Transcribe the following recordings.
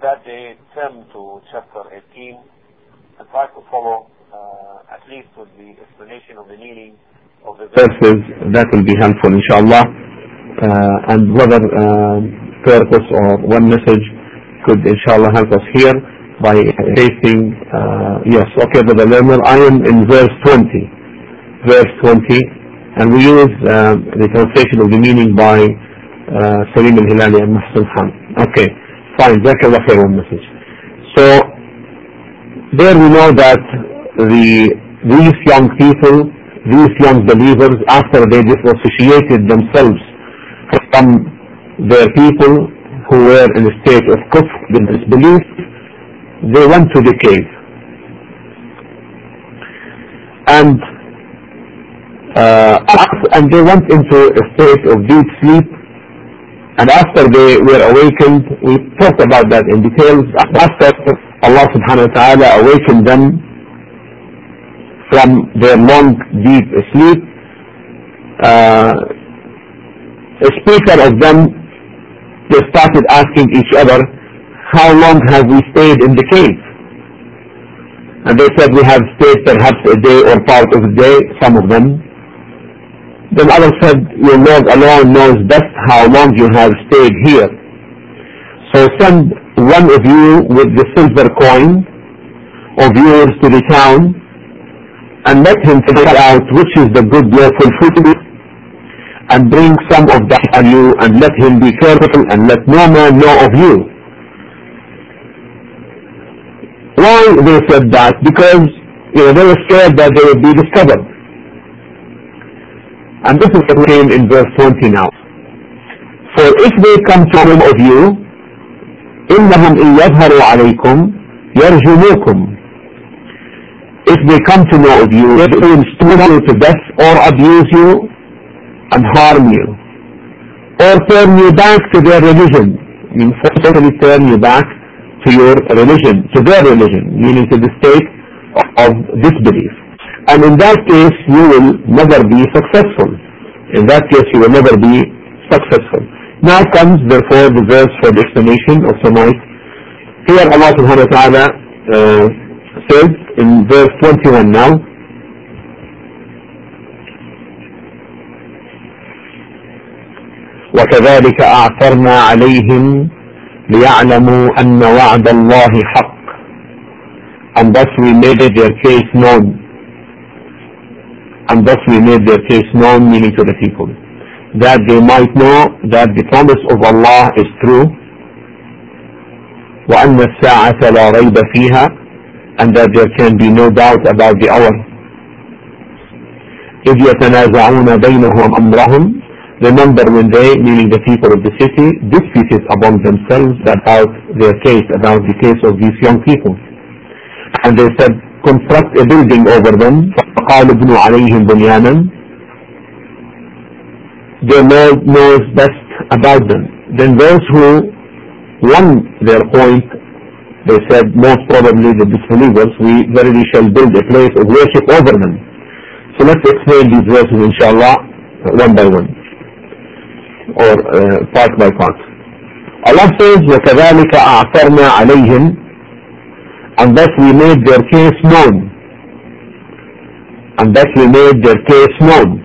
that day turn to chapter 18 and try to follow at least with the explanation of the meaning of the verses. That will be helpful, inshallah. And whether purpose or one message could, inshallah, help us here by facing, yes, okay, for the learner, I am in verse 20, and we use the translation of the meaning by Salim al-Hilali and Mahsan Khan. Okay, fine, Jazakallah khair one message. So, there we know that these young people, these young believers, after they disassociated themselves from their people who were in a state of kufr, disbelief, they went to the cave. And they went into a state of deep sleep. And after they were awakened, we talked about that in details. After Allah subhanahu wa ta'ala awakened them from their long, deep sleep, a speaker of them, they started asking each other, how long have we stayed in the cave? And they said, we have stayed perhaps a day or part of the day, some of them. Then others said, your Lord alone knows best how long you have stayed here. So send one of you with the silver coin of yours to the town and let him figure out which is the good lawful food and bring some of that value and let him be careful and let no man know of you. Why they said that? Because they were scared that they would be discovered. And this is what came in verse 20 now. For if they come to know of you, إِنَّهُمْ إِنْ يَظْهَرُوا عَلَيْكُمْ يَرْجُمُوكُمْ. If they come to know of you, they will stone you to death or abuse you and harm you, or turn you back to their religion. I mean, forcibly turn you back to your religion, to their religion, meaning to the state of disbelief. And in that case, you will never be successful. In that case, you will never be successful. Now comes, therefore, the verse for the explanation of tonight. Here Allah subhanahu wa ta'ala says in verse 21 now, وَكَذَلِكَ أَعْثَرْنَا عَلَيْهِمْ لِيَعْلَمُوا أَنَّ وَعْدَ اللَّهِ حَقٌّ. And thus we made their case known. And thus we made their case known, meaning to the people, that they might know that the promise of Allah is true, وَأَنَّ السَّاعَةَ لَا رَيْبَ فِيهَا, and that there can be no doubt about the hour. إِذْ يَتَنَازَعُونَ بَيْنَهُمْ أَمْرَهُمْ. Remember when they, meaning the people of the city, disputed among themselves about their case, about the case of these young people. And they said, construct a building over them. فَقَالُوا ابْنُوا عَلَيْهِمْ بُنْيَانًا. Their Lord knows best about them. Then those who won their point, they said, most probably the disbelievers, we verily shall build a place of worship over them. So let's explain these verses, inshallah, one by one, or part by part. Allah says, وَكَذَلِكَ أَعْثَرْنَا عَلَيْهِمْ, and thus we made their case known. And thus we made their case known.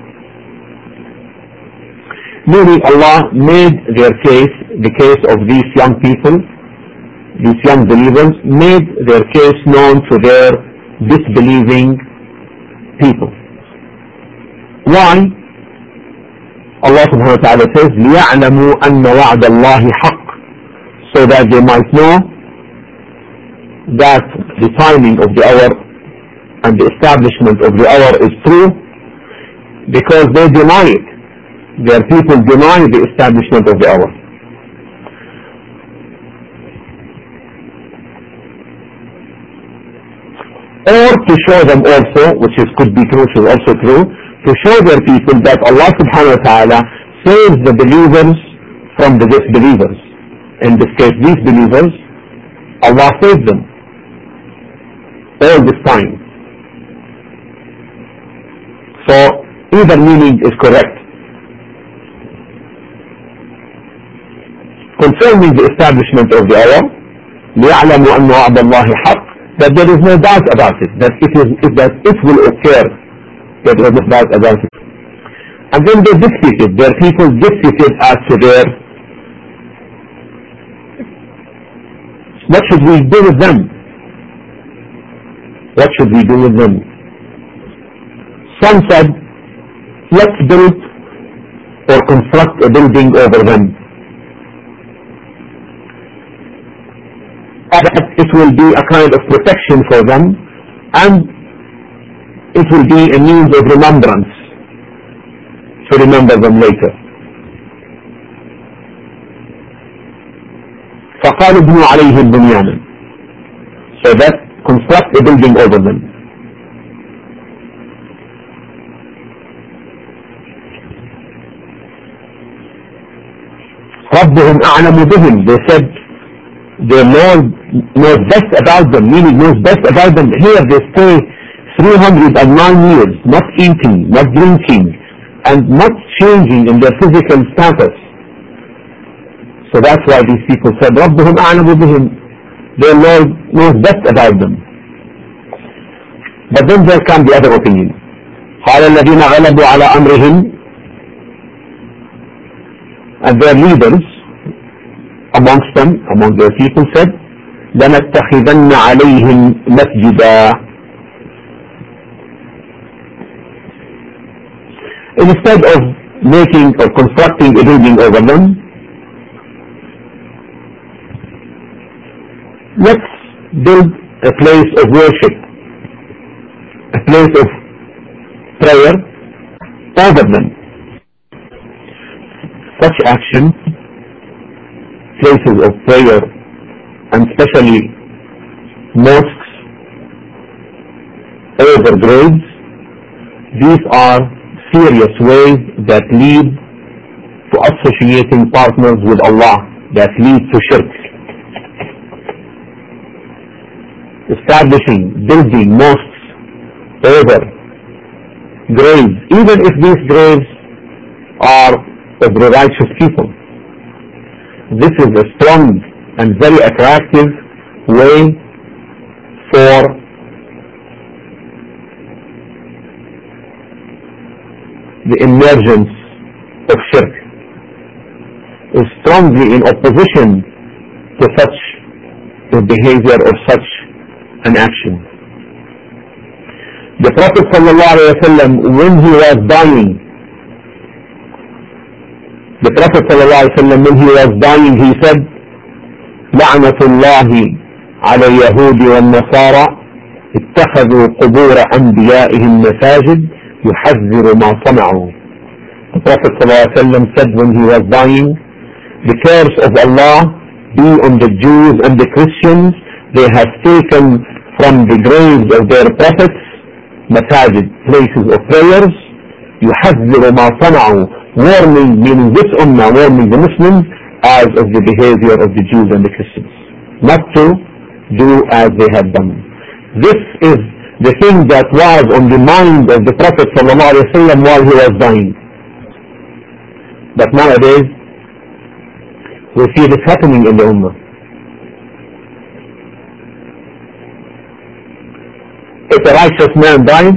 Meaning Allah made their case, the case of these young people, these young believers, made their case known to their disbelieving people. Why? Allah subhanahu wa ta'ala says, لِيَعْلَمُوا أَنَّ وَعْدَ اللَّهِ حَقٌّ, so that they might know that the timing of the hour and the establishment of the hour is true, because they deny it. Their people deny the establishment of the hour. Or to show them also, which could be true, which is also true, to show their people that Allah subhanahu wa ta'ala saves the believers from the disbelievers. In this case, these believers, Allah saves them all this time. So either meaning is correct. Concerning the establishment of the hour, ليعلموا أن وعد الله حق, that there is no doubt about it, that it will occur, that there is no doubt about it. And then they disputed, their people disputed as to what should we do with them? What should we do with them? Some said, let's build or construct a building over them. That it will be a kind of protection for them, and it will be a means of remembrance to remember them later. فقالوا ابنوا عليهم بنيانا, so that construct a building over them. ربهم أعلم بهم, they said their Lord knows best about them, meaning knows best about them. Here they stay 309 years, not eating, not drinking, and not changing in their physical status. So that's why these people said, ربهم أعلم بهم, their Lord knows best about them. But then there comes the other opinion. قال الذين غلبوا على أمرهم, and their leaders amongst them, among their people said, لنتخذن عليهم مسجدا. Instead of making or constructing a building over them, let's build a place of worship, a place of prayer over them. Such action, places of prayer, and especially mosques over graves, these are serious ways that lead to associating partners with Allah, that lead to shirk. Establishing, building mosques over graves, even if these graves are of the righteous people, this is a strong and very attractive way for the emergence of shirk, is strongly in opposition to such a behavior or such an action. The Prophet ﷺ, when he was dying, he said, لعنة الله على اليهود والنصارى اتخذوا قبور أنبيائهم مساجد يحذر ما صنعوا. The Prophet ﷺ said when he was dying, the curse of Allah be on the Jews and the Christians, they have taken from the graves of their prophets masajid, places of prayers, يحذر ما صنعوا, warning, meaning this ummah, warning the Muslims as of the behavior of the Jews and the Christians, not to do as they had done. This is the thing that was on the mind of the Prophet ﷺ while he was dying. But nowadays, we see this happening in the ummah. If a righteous man dies,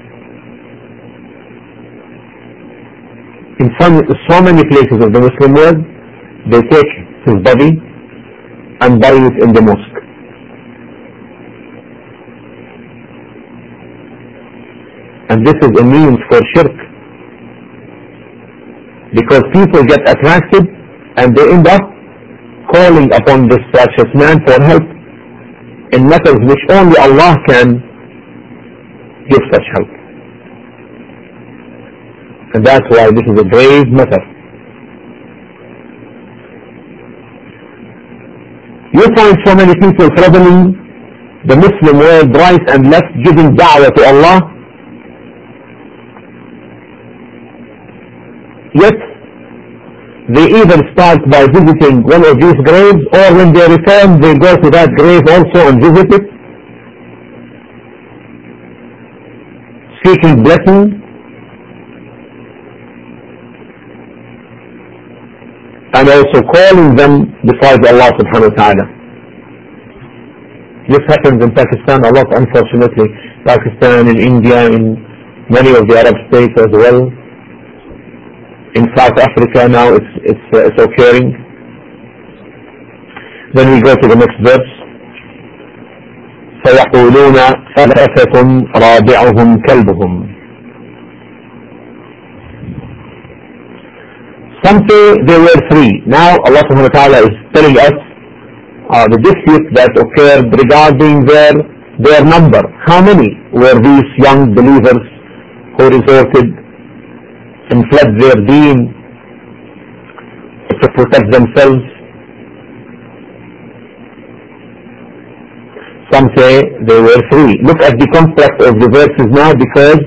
in so many places of the Muslim world, they take his body and bury it in the mosque. And this is a means for shirk, because people get attracted and they end up calling upon this righteous man for help in matters which only Allah can give such help. And that's why this is a grave matter. You find so many people traveling the Muslim world right and left giving da'wah to Allah, yet they either start by visiting one of these graves, or when they return they go to that grave also and visit it, seeking blessing, and also calling them besides Allah subhanahu wa ta'ala. This happens in Pakistan a lot, unfortunately. Pakistan, in India, in many of the Arab states as well. In South Africa now it's occurring. Then we go to the next verse. فَيَقُولُونَ ثَلَاثَةٌ رَابِعُهُمْ كَلْبُهُمْ. Some say there were three. Now Allah subhanahu wa ta'ala is telling us the dispute that occurred regarding their number. How many were these young believers who resorted and fled their deen to protect themselves? Some say there were three. Look at the construct of the verses now, because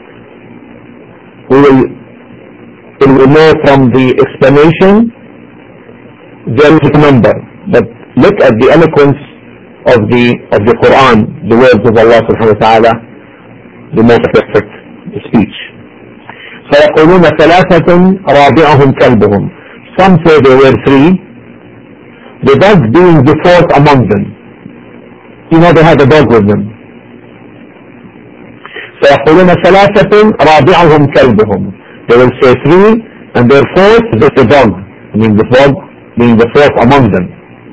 we will know from the explanation there is a number. But look at the eloquence of the Quran, the words of Allah subhanahu wa ta'ala, the most perfect speech. فَيَقُولُونَ ثَلَاثَةٌ رَابِعُهُمْ كَلْبُهُمْ. Some say there were three, the dog being the fourth among them. You know, they had a dog with them. فَيَقُولُونَ ثَلَاثَةٌ رَابِعُهُمْ كَلْبُهُمْ. They will say three, and their fourth is the dog. I mean, the dog being the fourth among them.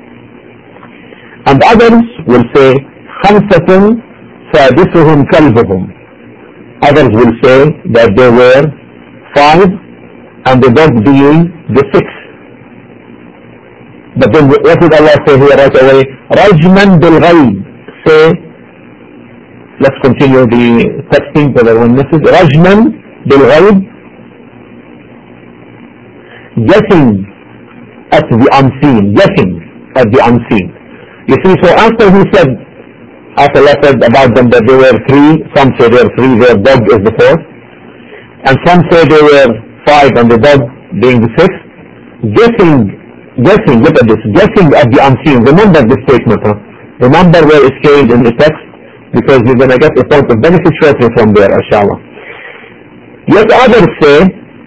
And others will say خَمْسَةٌ سَادِسُهُمْ كَلْبُهُمْ. Others will say that there were five, and the dog being the sixth. But then what did Allah say here right away? رَجْمًا بِالْغَيْبِ. Say, let's continue the texting for the one message. رَجْمًا بِالْغَيْبِ. Guessing at the unseen. Guessing at the unseen. You see, so after Allah said about them that there were three, some say there were three, their dog is the fourth, and some say there were five and the dog being the sixth. Guessing, look at this, guessing at the unseen. Remember this statement, huh? Remember where it's carried in the text, because you're going to get a point of benefit shortly from there, inshallah. Yet others say,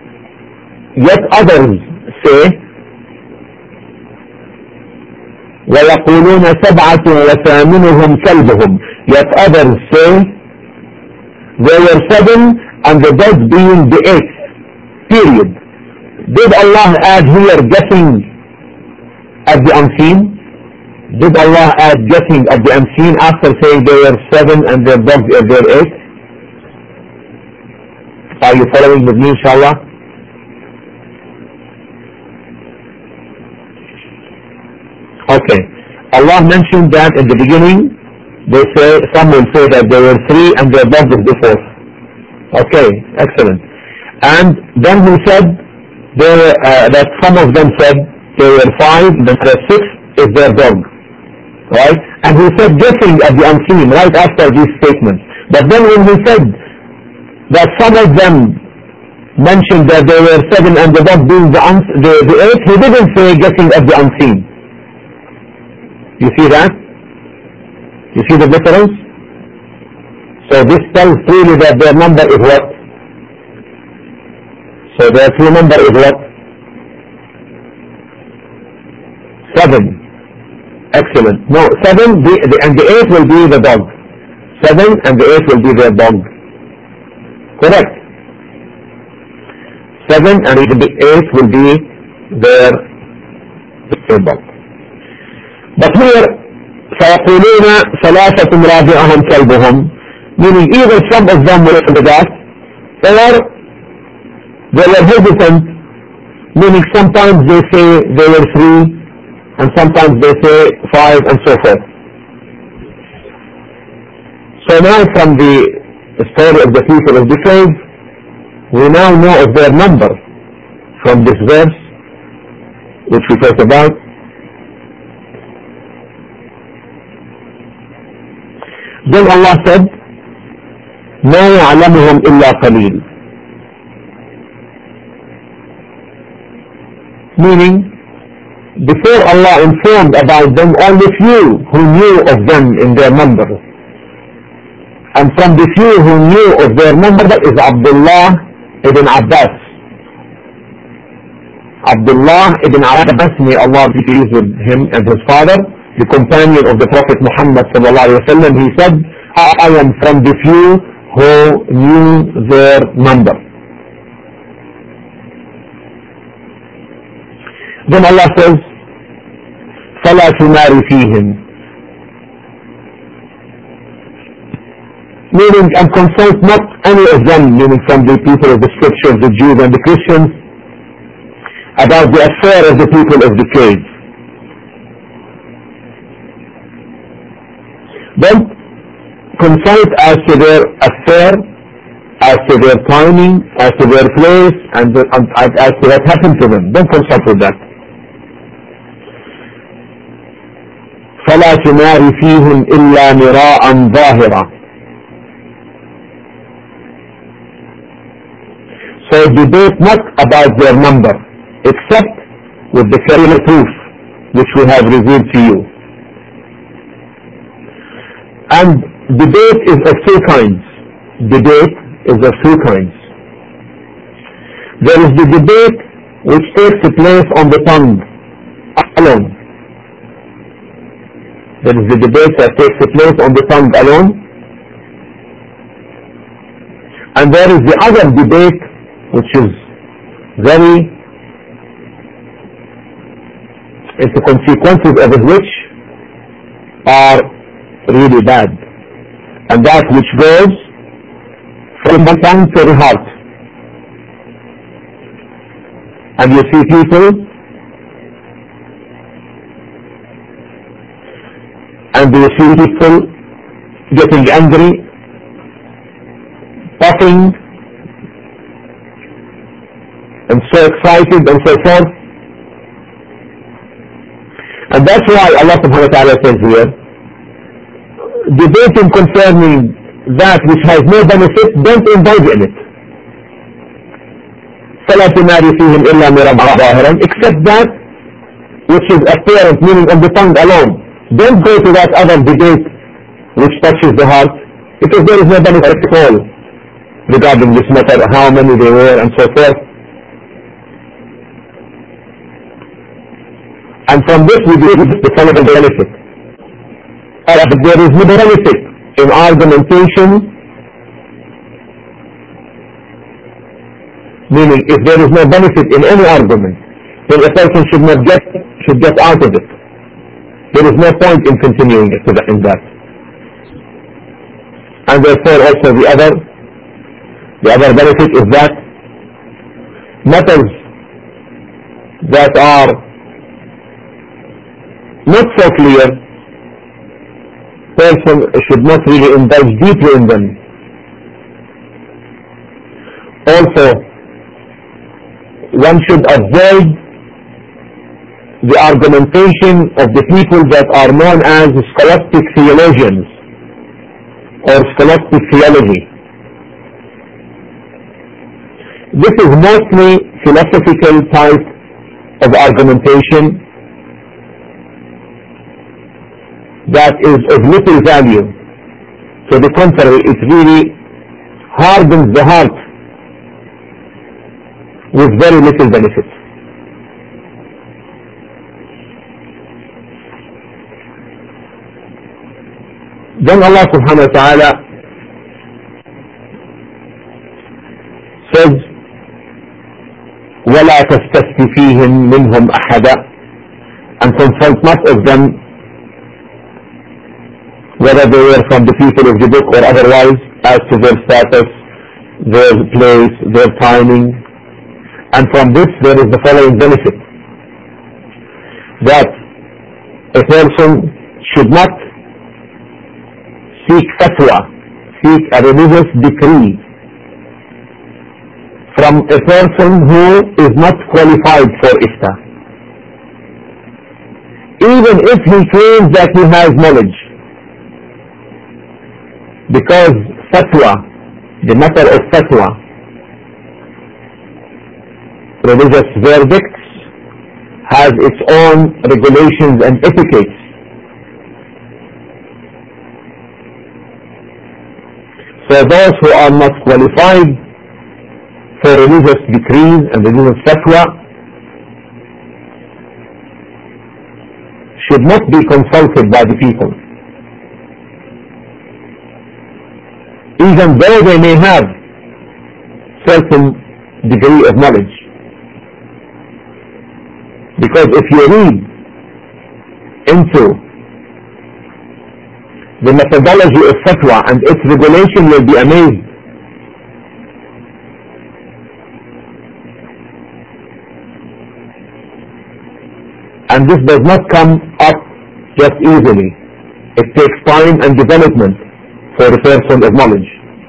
وَيَقُولُونَ سَبْعَةٌ وَثَامِنُهُمْ كَلْبُهُمْ. Yet others say there were seven and the dog being the eighth. Period. Did Allah add here guessing at the unseen? Did Allah add guessing at the unseen after saying there were seven and their dog is their eighth? Are you following with me, inshallah? Okay. Allah mentioned that in the beginning. They say, some will say that there were three and their dog is the fourth. Okay, excellent. And then he said that some of them said there were five, then the sixth is their dog. Right? And he said guessing at the unseen right after these statements. But then when he said that some of them mentioned that there were seven and the dog being the eighth, he didn't say guessing at the unseen. You see that? You see the difference? So this tells clearly that their number is what? So their true number is what? 7. Excellent. No, 7 and the 8 will be the dog. 7 and the 8 will be their dog. Correct. 7 and the 8 will be their dog. But here, فَيَقُولُونَ ثَلَاثَةٌ رَابِعُهُمْ كَلْبُهُمْ, meaning either some of them were in the dark, or they were hesitant, meaning sometimes they say there were 3, and sometimes they say 5, and so forth. So now from the story of the people of the cave, we now know of their number from this verse, which we talked about. Then Allah said, مَا يَعْلَمُهُمْ إِلَّا قَلِيلٌ, meaning, before Allah informed about them, only few who knew of them in their number. And from the few who knew of their number is Abdullah ibn Abbas. Abdullah ibn Abbas, may Allah be pleased with him and his father, the companion of the Prophet Muhammad sallallahu alaihi wasallam, he said, I am from the few who knew their number. Then Allah says, فَلَا تُمَارِ فِيهِمْ, meaning, and consult not any of them, meaning from the people of the scriptures, the Jews and the Christians, about the affair of the people of the cave. Don't consult as to their affair, as to their timing, as to their place, and as to what happened to them. Don't consult with that. فَلَا تُمَارِ فِيهِمْ إِلَّا مِرَاءً ظَاهِرًا. So debate not about their number, except with the clear proof which we have revealed to you. And debate is of two kinds. Debate is of two kinds. There is the debate which takes place on the tongue alone. There is the debate that takes place on the tongue alone. And there is the other debate which is very, the consequences of which are really bad. And that which goes from the tongue to the heart. And you see people, and you see people getting angry, puffing, and so excited and so forth. And that's why Allah subhanahu wa ta'ala says here, debating concerning that which has no benefit, don't indulge in it. فَلَا تُمَارِ فِيهِمْ إِلَّا مِرَاءً ظَاهِرًا, except that which is apparent, meaning on the tongue alone. Don't go to that other debate which touches the heart, because there is no benefit at all regarding this matter, how many they were and so forth. And from this we get the following benefit. There is no benefit in argumentation, meaning if there is no benefit in any argument, then a person should get out of it. There is no point in continuing it in that. And therefore also the other benefit is that matters that are not so clear, person should not really indulge deeply in them. Also, one should avoid the argumentation of the people that are known as scholastic theologians or scholastic theology. This is mostly philosophical type of argumentation that is of little value. To the contrary, it really hardens the heart with very little benefit. Then Allah subhanahu wa ta'ala says, وَلَا تَسْتَفْتِ فِيهِمْ مِنْهُمْ أَحَدًا, and consult not of them, whether they were from the people of the book or otherwise, as to their status, their place, their timing. And from this there is the following benefit, that a person should not seek fatwa, seek a religious decree from a person who is not qualified for ifta, even if he claims that he has knowledge. Because fatwa, the matter of fatwa, religious verdicts, has its own regulations and etiquettes. So those who are not qualified for religious decrees and religious fatwa should not be consulted by the people, even though they may have certain degree of knowledge. Because if you read into the methodology of fatwa and its regulation, you'll be amazed. And this does not come up just easily. It takes time and development for the person of knowledge.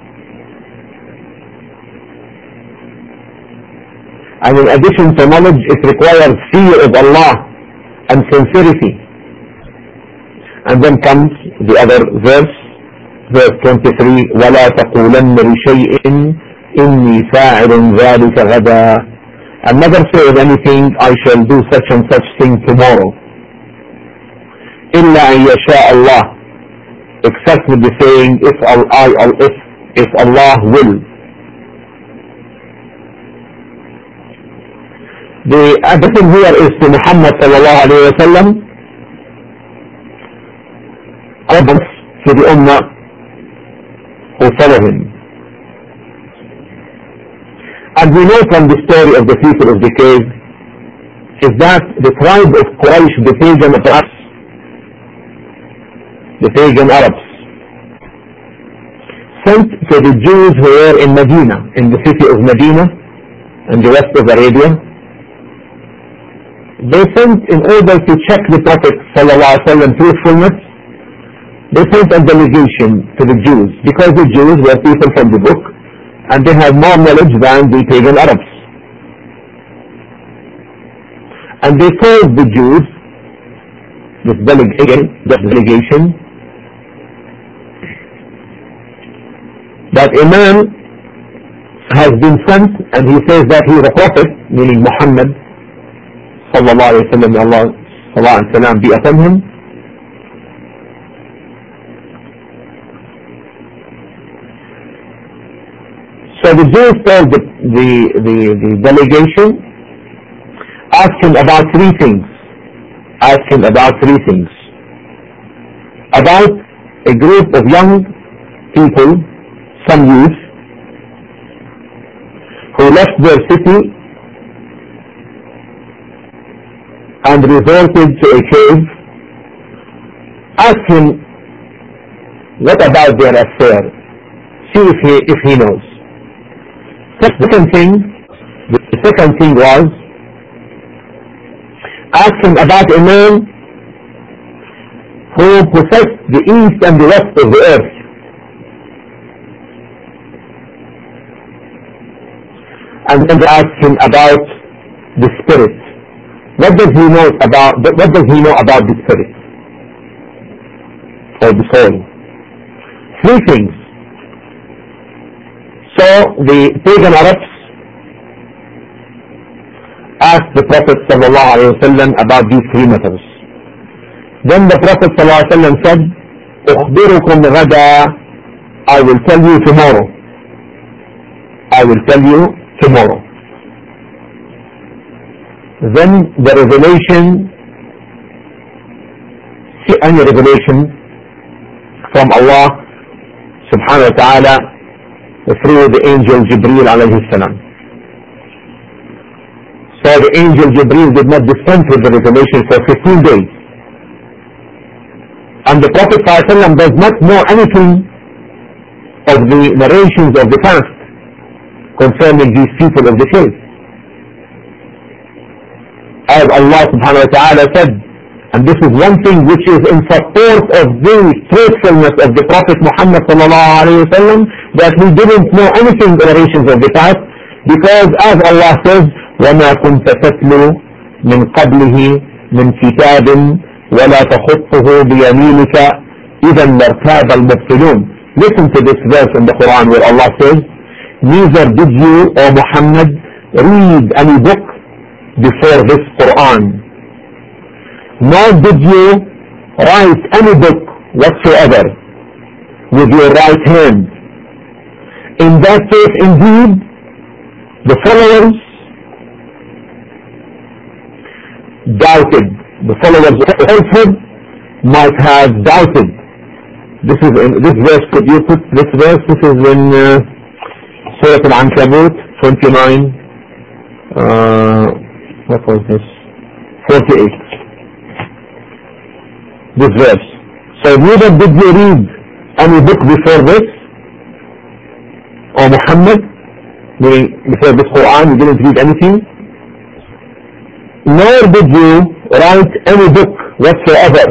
And in addition to knowledge, it requires fear of Allah and sincerity. And then comes the other verse, verse 23, وَلَا تَقُولَنَّ لِشَيْءٍ إِنِّي فَاعِلٌ ذَلِكَ غَدًا. And never say of anything, I shall do such and such thing tomorrow. إِلَّا أَن يَشَاءَ اللَّهُ, except with the saying, if Allah will. The addressing here is to Muhammad sallallahu alayhi wa sallam, to the ummah who follow him. And we know from the story of the people of the cave is that the tribe of Quraysh, the pagan Arabs, sent to the Jews who were in Medina, in the city of Medina and the rest of Arabia. They sent, in order to check the Prophet ﷺ truthfulness, they sent a delegation to the Jews, because the Jews were people from the book and they had more knowledge than the pagan Arabs. And they told the Jews, this delegation, that a man has been sent, and he says that he is a prophet, meaning Muhammad sallallahu alayhi wa sallam, Allah sallallahu alayhi wa sallam be upon him. So the Jews told the delegation, ask him about three things. Ask him about three things. About a group of young people, some youth, who left their city and resorted to a cave. Ask him, what about their affair? See if he knows. The second thing was, ask him about a man who possessed the east and the west of the earth. And then ask him about the spirit. What does he know about the spirit or the soul? Three things. So the pagan Arabs asked the Prophet ﷺ about these three matters. Then the Prophet ﷺ said, أخبركم غدا, I will tell you tomorrow. I will tell you tomorrow. Then the revelation, any revelation from Allah subhanahu wa ta'ala through the angel Jibreel alayhi salam. So the angel Jibreel did not dispense with the revelation for 15 days. And the Prophet ﷺ does not know anything of the narrations of the past concerning these people of the faith. As Allah subhanahu wa ta'ala said, and this is one thing which is in support of the truthfulness of the Prophet Muhammad sallallahu alayhi wa sallam, that he didn't know anything in the narrations of the past, because as Allah says, وَمَا كُنْتَ تَتْلُو مِنْ قَبْلِهِ مِنْ كِتَابٍ وَلَا تَخُطُّهُ بِيَمِينِكَ إِذًا لَارْتَابَ الْمُبْطِلُونَ. Listen to this verse in the Quran where Allah says, neither did you, O Muhammad, read any book before this Quran, nor did you write any book whatsoever with your right hand. In that case, indeed, the followers doubted the followers of falsehood might have doubted. This verse, could you put this verse? This is in Surah Al-Ankabut 29, what was this? 48. This verse. So neither did you read any book before this, or Muhammad, meaning before this Quran, you didn't read anything, nor did you write any book whatsoever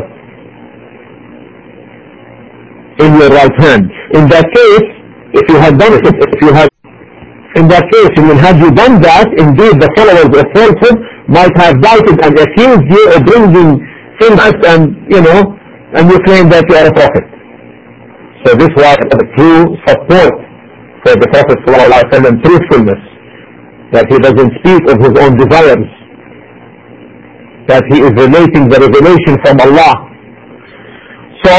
in your right hand. In that case, if you had done it, in that case, had you done that, indeed the followers of falsehood might have doubted and accused you of bringing things, and and you claim that you are a prophet. So this was a true support for the Prophet ﷺ, truthfulness, that he doesn't speak of his own desires, that he is relating the revelation from Allah. So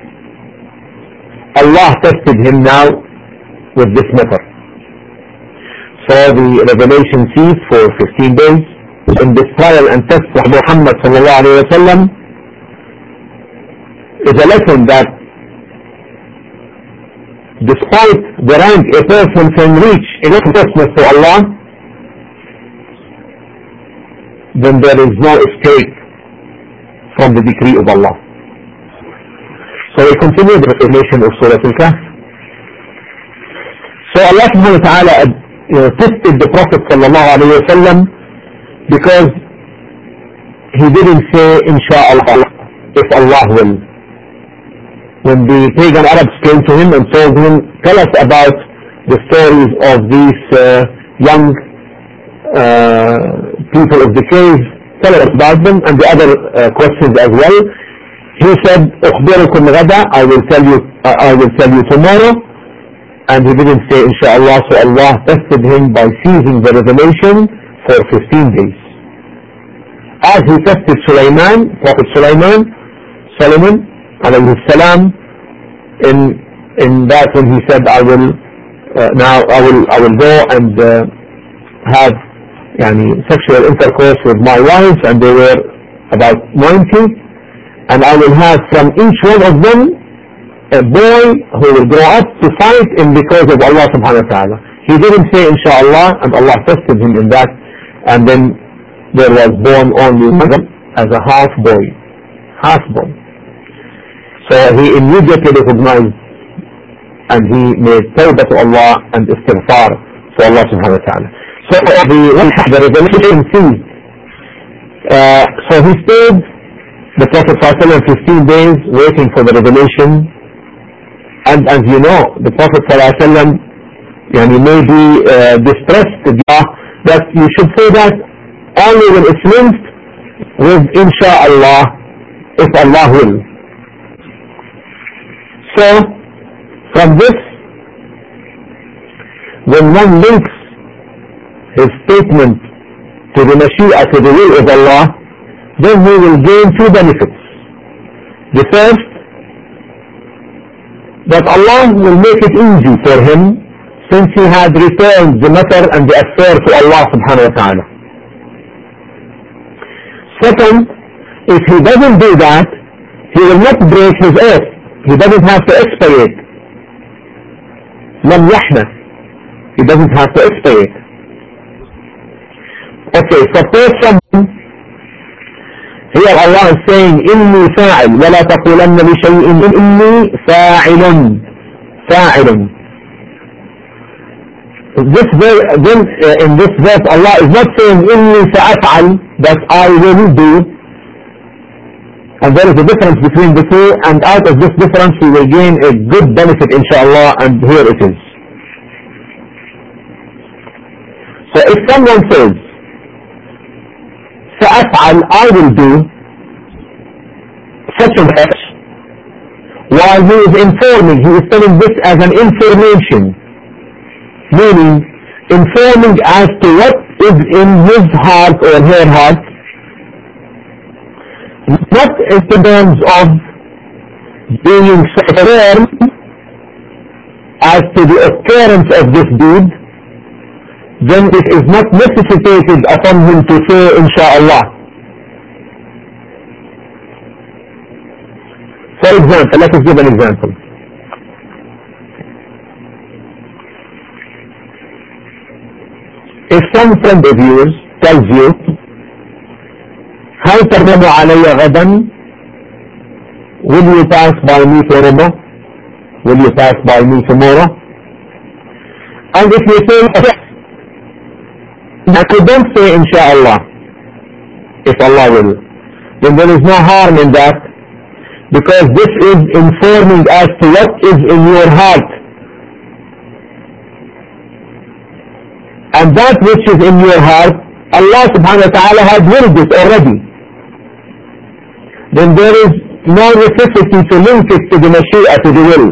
Allah tested him now with this matter. So the revelation ceased for 15 days. In this trial and test of Muhammad ﷺ is a lesson that despite the rank a person can reach in closeness to Allah, then there is no escape from the decree of Allah. So we continue the explanation of Surah Al-Kahf. So Allah subhanahu wa ta'ala tested the Prophet sallallahu alayhi wa sallam because he didn't say Insha'Allah, if Allah will. When the pagan Arabs came to him and told him, tell us about the stories of these young people of the cave, tell us about them, and the other questions as well. He said, أخبركم غدا, I will tell you tomorrow. And he didn't say Insha'Allah, so Allah tested him by ceasing the revelation for 15 days. As he tested Sulaiman, Prophet Solomon alayhi salam, in that when he said, I will go and have sexual intercourse with my wives, and they were about 90, and I will have from each one of them a boy who will grow up to fight in because of Allah subhanahu wa ta'ala. He didn't say Insha'Allah, and Allah tested him in that, and then there was born only as a half boy. So he immediately recognized and he made tawbah to Allah and istighfar to Allah subhanahu wa ta'ala. So the revelation ceased. So he stayed, the Prophet ﷺ, 15 days waiting for the revelation. And as you know, the Prophet ﷺ may be distressed that you should say that only when it's linked with Insha'Allah, if Allah will. So from this, when one links his statement to the Mashiach, to the will of Allah, then he will gain two benefits. The first, that Allah will make it easy for him, since he had returned the matter and the affair to Allah subhanahu wa ta'ala. Second, if he doesn't do that, he will not break his oath. He doesn't have to expiate. Lam yahna. He doesn't have to expiate. Okay, suppose someone, here Allah is saying, إِنِّي فَاعِلٌ وَلَا تَقُولَنَّ لِشَيْءٍ إِنِّي فَاعِلٌ. In this verse, Allah is not saying إِنِّي سَأَفْعَلْ, that I will do. And there is a difference between the two, and out of this difference we will gain a good benefit inshallah, and here it is. So if someone says, سأفعل, I will do such and such, while he is informing, he is telling this as an information, meaning informing as to what is in his heart or her heart, not in terms of being firm as to the occurrence of this deed, then it is not necessitated upon him to say Insha'Allah. For example, let us give an example. If some friend of yours tells you, هل ترغب علي غدا? Will you pass by me tomorrow? Will you pass by me tomorrow? And if you say yes, you don't say inshallah, if Allah will, then there is no harm in that, because this is informing as to what is in your heart. And that which is in your heart, Allah subhanahu wa ta'ala has willed it already. Then there is no necessity to link it to the Mashiach, to the will.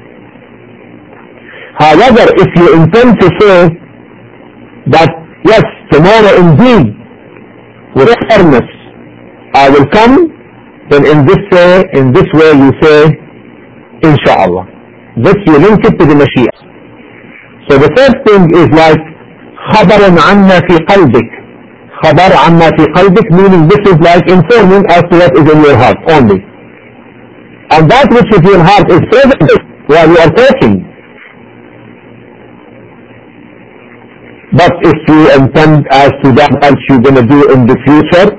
However, if you intend to say that, yes, tomorrow indeed, with fairness, I will come, then in this way you say, inshallah. This you link it to the Mashiach. So the first thing is like, خبر عما في قلبك. خبر عما في قلبك, meaning this is like informing as to what is in your heart only. And that which is in your heart is present while you are talking. But if you intend as to that what you're going to do in the future,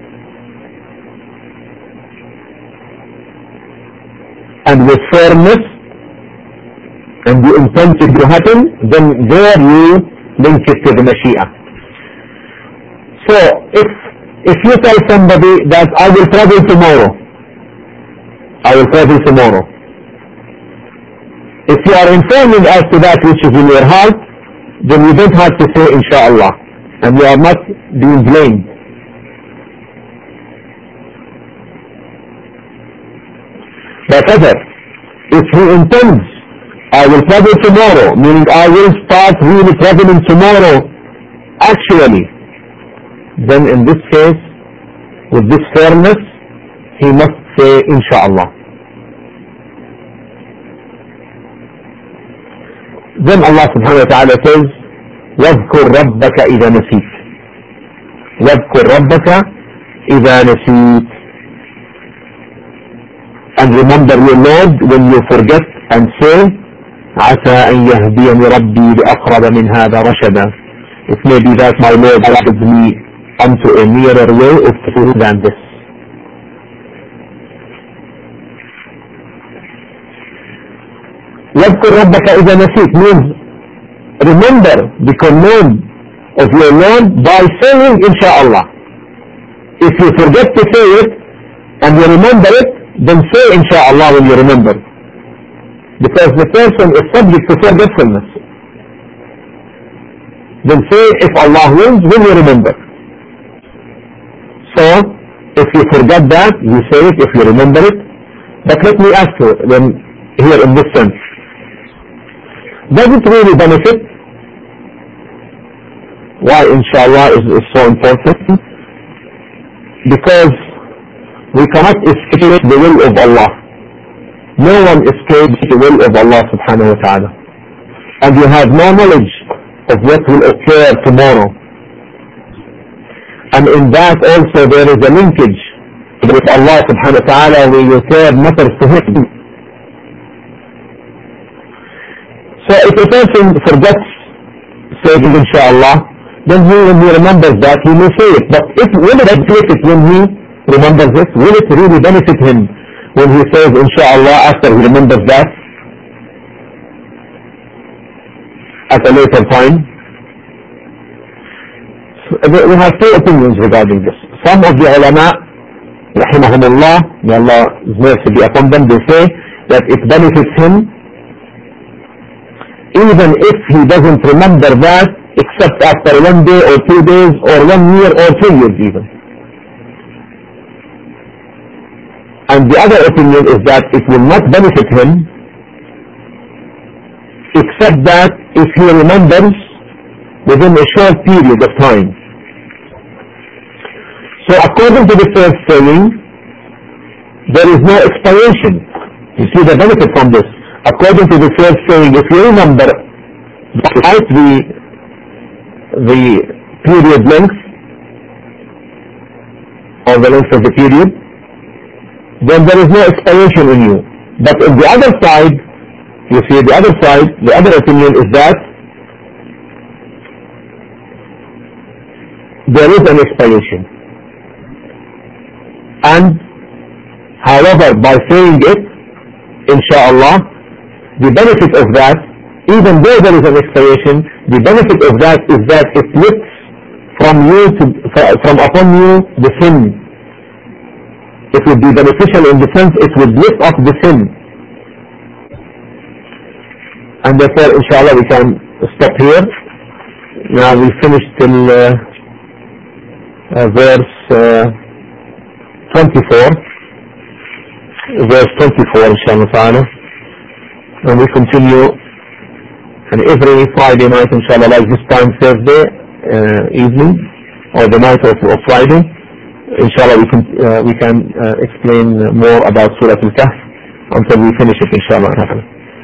and with firmness, and you intend it to happen, then there you link it to the Mashiach. So, if you tell somebody that I will travel tomorrow, I will travel tomorrow. If you are informing as to that which is in your heart, then you don't have to say inshallah, and you are not being blamed. But if he intends, I will travel tomorrow, meaning I will start really traveling tomorrow, actually, then in this case, with this fairness, he must say inshallah. Then Allah subhanahu wa ta'ala says, وَاذْكُرْ رَبَّكَ إِذَا نَسِيتَ. وَاذْكُرْ رَبَّكَ إِذَا نَسِيتَ. And remember your Lord when you forget, and say, عَسَىٰ أَنْ يَهْدِيَنِ رَبِّي لِأَقْرَبَ مِنْ هَذَا رَشَدًا. It may be that my Lord guides me unto a nearer way of truth than this. وَاذْكُرْ رَبَّكَ إِذَا نَسِيتَ means remember the command of your Lord by saying inshallah. If you forget to say it and you remember it, then say inshallah when you remember. Because the person is subject to forgetfulness. Then say if Allah wills when you remember. So if you forget that, you say it if you remember it. But let me ask you then here in this sense, does it really benefit? Why inshallah is so important? Because we cannot escape the will of Allah. No one escapes the will of Allah subhanahu wa ta'ala. And you have no knowledge of what will occur tomorrow. And in that also there is a linkage with Allah subhanahu wa ta'ala where you turn matters to Him. So if a person forgets saying inshallah, then when he remembers that, he may say it. But will it benefit when he remembers it? Will it really benefit him when he says inshallah after he remembers that? At a later time? So we have two opinions regarding this. Some of the ulama, rahimahumullah, may Allah's mercy be upon them, they say that it benefits him even if he doesn't remember that except after 1 day or 2 days or 1 year or 2 years even. And the other opinion is that it will not benefit him except that if he remembers within a short period of time. So according to the first saying, there is no expiration. You see the benefit from this. According to the first saying, if you remember despite the period length or the length of the period, then there is no expiation in you. But on the other side, you see the other side, the other opinion is that there is an expiration. And however, by saying it, inshallah, the benefit of that, even though there is an expiration, the benefit of that is that it lifts from upon you the sin. It would be beneficial in the sense it would lift up the sin. And therefore, inshallah, we can stop here. Now we finished till verse 24. Verse 24, inshallah ta'ala. And we continue, and every Friday night, inshallah, like this time, Thursday evening, or the night of Friday, inshallah, we can explain more about Surah Al-Kahf until we finish it, inshallah.